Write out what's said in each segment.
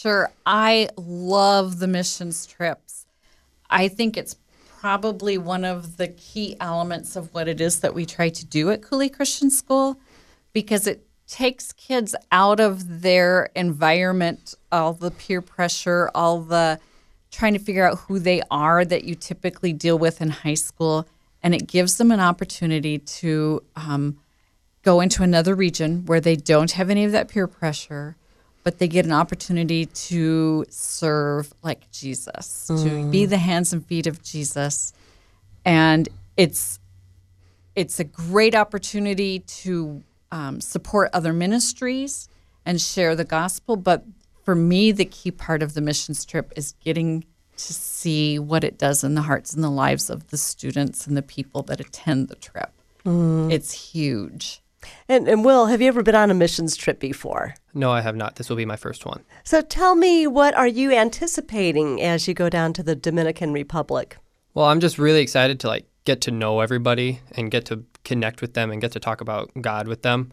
Sure. I love the missions trips. I think it's probably one of the key elements of what it is that we try to do at Cooley Christian School, because it takes kids out of their environment, all the peer pressure, all the trying to figure out who they are that you typically deal with in high school, and it gives them an opportunity to go into another region where they don't have any of that peer pressure, but they get an opportunity to serve like Jesus, to be the hands and feet of Jesus. And it's a great opportunity to support other ministries and share the gospel. But for me, the key part of the missions trip is getting to see what it does in the hearts and the lives of the students and the people that attend the trip. It's huge. And Will, have you ever been on a missions trip before? No, I have not. This will be my first one. So tell me, what are you anticipating as you go down to the Dominican Republic? Well, I'm just really excited to get to know everybody and get to connect with them and get to talk about God with them.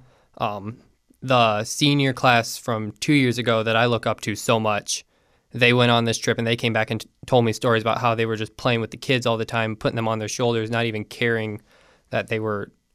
The senior class from 2 years ago that I look up to so much, they went on this trip and they came back and told me stories about how they were just playing with the kids all the time, putting them on their shoulders, not even caring that they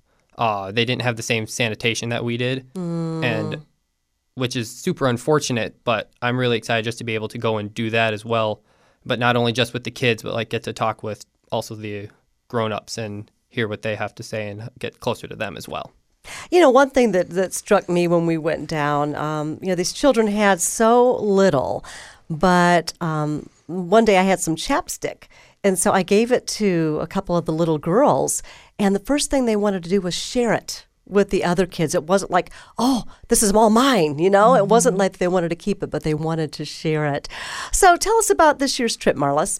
didn't have the same sanitation that we did, and which is super unfortunate, but I'm really excited just to be able to go and do that as well, but not only just with the kids, but get to talk with also the grown-ups and hear what they have to say and get closer to them as well. You know, one thing that struck me when we went down, these children had so little, but one day I had some chapstick, and so I gave it to a couple of the little girls, and the first thing they wanted to do was share it with the other kids. It wasn't like, oh, this is all mine, It wasn't like they wanted to keep it, but they wanted to share it. So tell us about this year's trip, Marlis.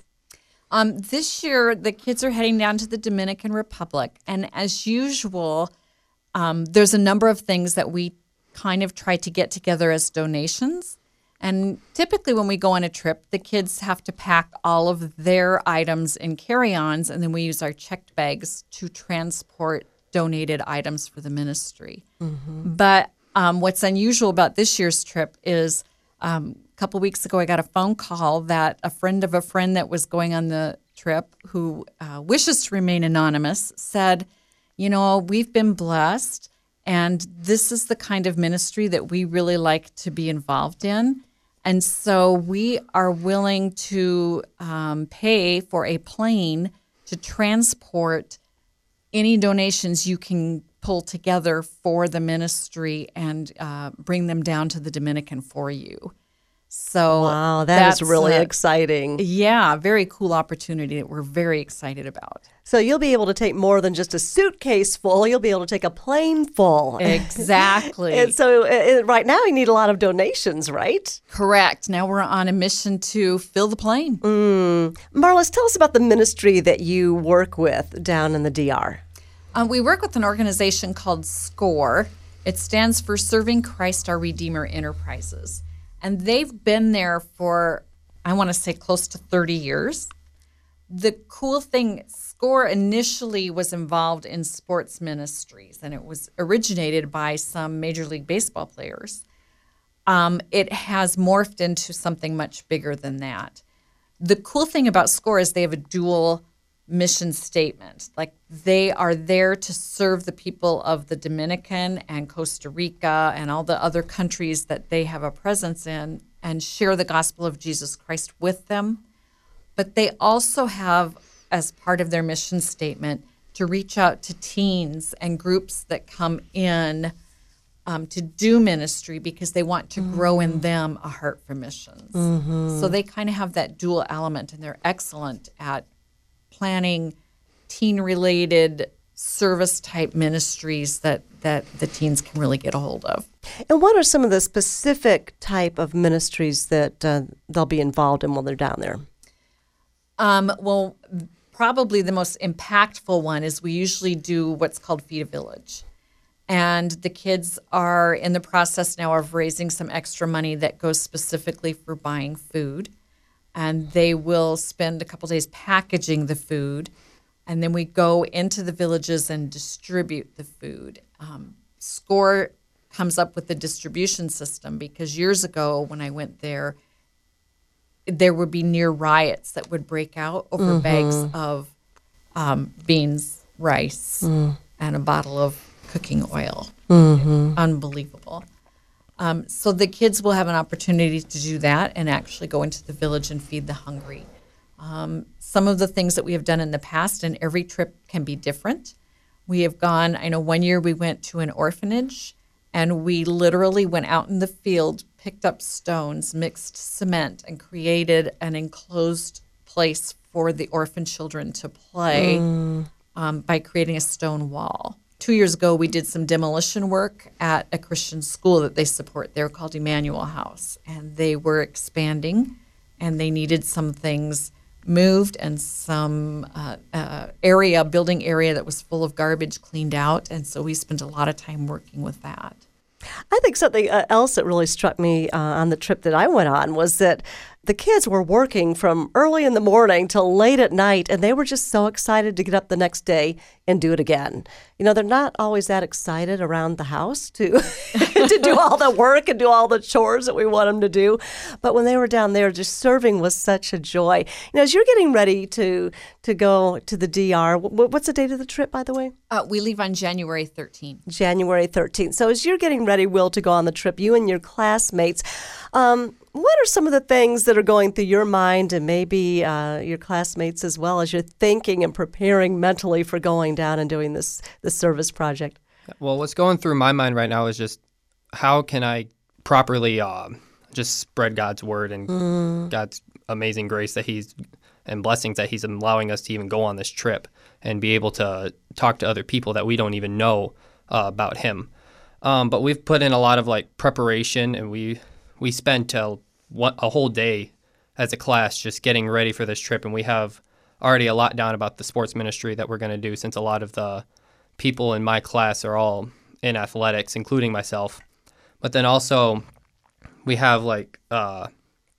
This year, the kids are heading down to the Dominican Republic, and as usual, there's a number of things that we kind of try to get together as donations. And typically when we go on a trip, the kids have to pack all of their items in carry-ons, and then we use our checked bags to transport donated items for the ministry. But what's unusual about this year's trip is a couple weeks ago I got a phone call that a friend of a friend that was going on the trip, who wishes to remain anonymous, said, we've been blessed, and this is the kind of ministry that we really like to be involved in. And so we are willing to pay for a plane to transport any donations you can pull together for the ministry and bring them down to the Dominican for you. So wow, that's really exciting. Yeah, very cool opportunity that we're very excited about. So you'll be able to take more than just a suitcase full. You'll be able to take a plane full. Exactly. And so right now you need a lot of donations, right? Correct. Now we're on a mission to fill the plane. Marlis, tell us about the ministry that you work with down in the DR. We work with an organization called SCORE. It stands for Serving Christ Our Redeemer Enterprises. And they've been there for, I want to say, close to 30 years. The cool thing, SCORE initially was involved in sports ministries, and it was originated by some Major League Baseball players. It has morphed into something much bigger than that. The cool thing about SCORE is they have a dual mission statement. They are there to serve the people of the Dominican and Costa Rica and all the other countries that they have a presence in and share the gospel of Jesus Christ with them. But they also have, as part of their mission statement, to reach out to teens and groups that come in to do ministry because they want to grow in them a heart for missions. So they kind of have that dual element, and they're excellent at planning teen-related service-type ministries that the teens can really get a hold of. And what are some of the specific type of ministries that they'll be involved in while they're down there? Well, probably the most impactful one is we usually do what's called Feed a Village. And the kids are in the process now of raising some extra money that goes specifically for buying food. And they will spend a couple days packaging the food. And then we go into the villages and distribute the food. SCORE comes up with the distribution system because years ago when I went there, there would be near riots that would break out over bags of beans, rice, and a bottle of cooking oil. Unbelievable. So the kids will have an opportunity to do that and actually go into the village and feed the hungry. Some of the things that we have done in the past, and every trip can be different. We have gone, I know one year we went to an orphanage, and we literally went out in the field, picked up stones, mixed cement, and created an enclosed place for the orphan children to play by creating a stone wall. 2 years ago, we did some demolition work at a Christian school that they support. They're called Emmanuel House, and they were expanding, and they needed some things moved and some building area that was full of garbage cleaned out, and so we spent a lot of time working with that. I think something else that really struck me on the trip that I went on was that the kids were working from early in the morning till late at night, and they were just so excited to get up the next day and do it again. You know, they're not always that excited around the house to to do all the work and do all the chores that we want them to do. But when they were down there, just serving was such a joy. You know, as you're getting ready to go to the DR, what's the date of the trip, by the way? We leave on January 13th. January 13th. So as you're getting ready, Will, to go on the trip, you and your classmates, what are some of the things that are going through your mind and maybe your classmates as well as you're thinking and preparing mentally for going down and doing this service project? Well, what's going through my mind right now is just how can I properly just spread God's word and God's amazing grace that and blessings that he's allowing us to even go on this trip and be able to talk to other people that we don't even know about him. But we've put in a lot of preparation, and we spent a whole day as a class just getting ready for this trip, and we have already a lot down about the sports ministry that we're going to do, since a lot of the people in my class are all in athletics, including myself. But then also we have a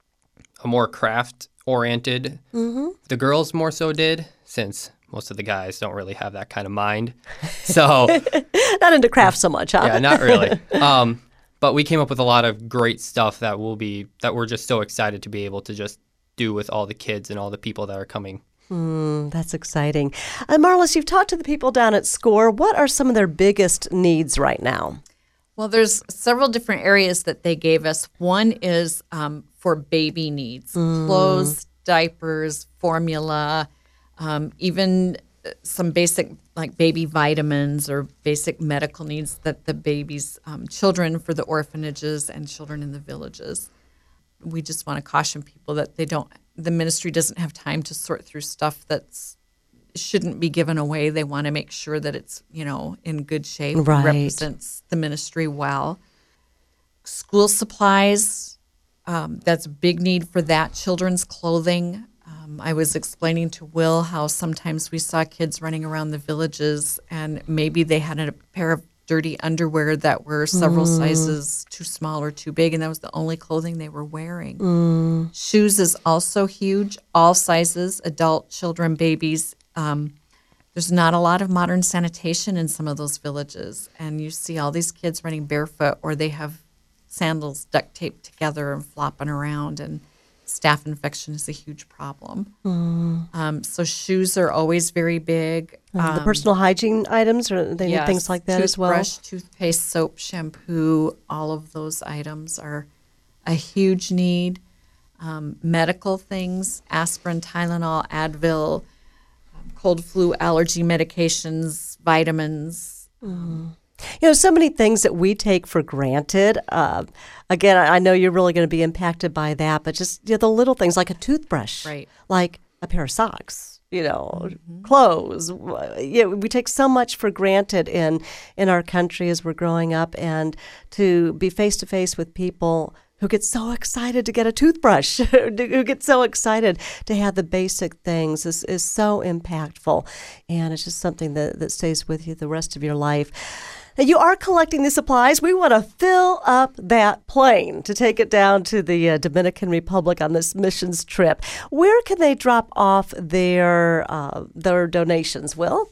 more craft-oriented. The girls more so did, since most of the guys don't really have that kind of mind. So not into craft so much, huh? Yeah, not really. But we came up with a lot of great stuff that we're just so excited to be able to just do with all the kids and all the people that are coming. That's exciting. Marlis, you've talked to the people down at SCORE. What are some of their biggest needs right now? Well, there's several different areas that they gave us. One is for baby needs, clothes, diapers, formula, even some basic baby vitamins or basic medical needs that the babies, children for the orphanages and children in the villages. We just want to caution people that the ministry doesn't have time to sort through stuff that's shouldn't be given away. They want to make sure that it's, in good shape, right. Represents the ministry well. School supplies, that's a big need for that. Children's clothing. I was explaining to Will how sometimes we saw kids running around the villages and maybe they had a pair of dirty underwear that were several sizes too small or too big, and that was the only clothing they were wearing. Shoes is also huge, all sizes, adult, children, babies. There's not a lot of modern sanitation in some of those villages, and you see all these kids running barefoot, or they have sandals duct taped together and flopping around, and staph infection is a huge problem. So shoes are always very big. The personal hygiene items, or they need things like that as well? Toothbrush, toothpaste, soap, shampoo, all of those items are a huge need. Medical things, aspirin, Tylenol, Advil, cold flu allergy medications, vitamins. So many things that we take for granted. Again, I know you're really going to be impacted by that, but just the little things like a toothbrush, right? Like a pair of socks, clothes. We take so much for granted in our country as we're growing up, and to be face to face with people who get so excited to get a toothbrush, who get so excited to have the basic things is so impactful. And it's just something that stays with you the rest of your life. Now, you are collecting the supplies. We want to fill up that plane to take it down to the Dominican Republic on this missions trip. Where can they drop off their donations, Will?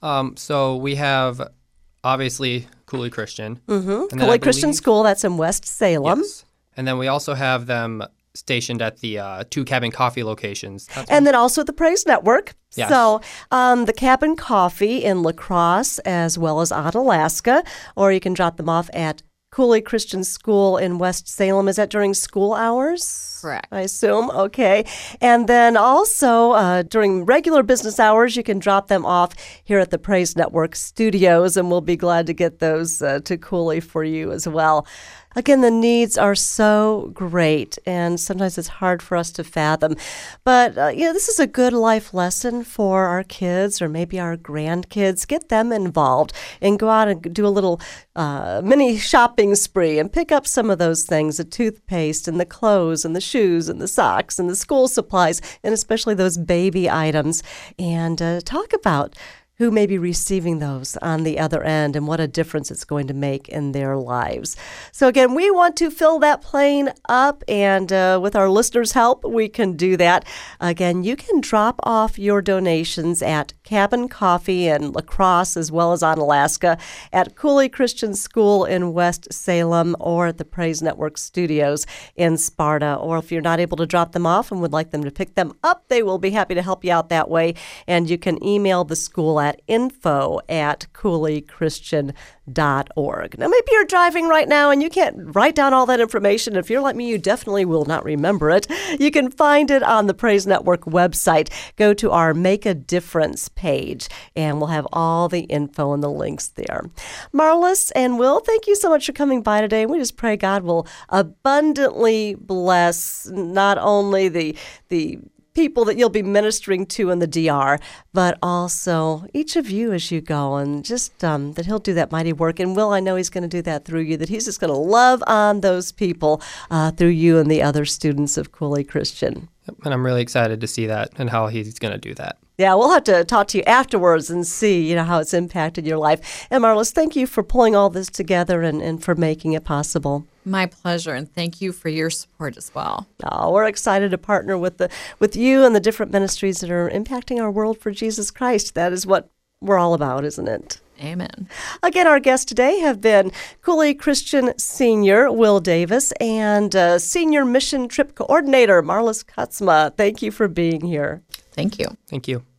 So we have, obviously, Cooley Christian. Cooley Christian School, that's in West Salem. Yes. And then we also have them stationed at the two Cabin Coffee locations. And then also the Praise Network. Yes. So the Cabin Coffee in La Crosse as well as Onalaska, or you can drop them off at Cooley Christian School in West Salem. Is that during school hours? Correct. I assume. Okay. And then also during regular business hours, you can drop them off here at the Praise Network studios, and we'll be glad to get those to Cooley for you as well. Again, the needs are so great, and sometimes it's hard for us to fathom. But, this is a good life lesson for our kids or maybe our grandkids. Get them involved and go out and do a little mini shopping spree and pick up some of those things, the toothpaste and the clothes and the shoes and the socks and the school supplies, and especially those baby items, and talk about who may be receiving those on the other end and what a difference it's going to make in their lives. So again, we want to fill that plane up, and with our listeners' help, we can do that. Again, you can drop off your donations at Cabin Coffee in La Crosse as well as Onalaska, at Cooley Christian School in West Salem, or at the Praise Network Studios in Sparta. Or if you're not able to drop them off and would like them to pick them up, they will be happy to help you out that way. And you can email the school at info@cooleychristian.org. Now, maybe you're driving right now and you can't write down all that information. If you're like me, you definitely will not remember it. You can find it on the Praise Network website. Go to our Make a Difference page, and we'll have all the info and the links there. Marlis and Will, thank you so much for coming by today. We just pray God will abundantly bless not only the people that you'll be ministering to in the DR, but also each of you as you go, and just that he'll do that mighty work. And Will, I know he's going to do that through you, that he's just going to love on those people through you and the other students of Cooley Christian. And I'm really excited to see that and how he's going to do that. Yeah, we'll have to talk to you afterwards and see, how it's impacted your life. And Marlis, thank you for pulling all this together and for making it possible. My pleasure, and thank you for your support as well. Oh, we're excited to partner with you and the different ministries that are impacting our world for Jesus Christ. That is what we're all about, isn't it? Amen. Again, our guests today have been Cooley Christian Senior Will Davis and Senior Mission Trip Coordinator Marlis Kutzma. Thank you for being here. Thank you. Thank you.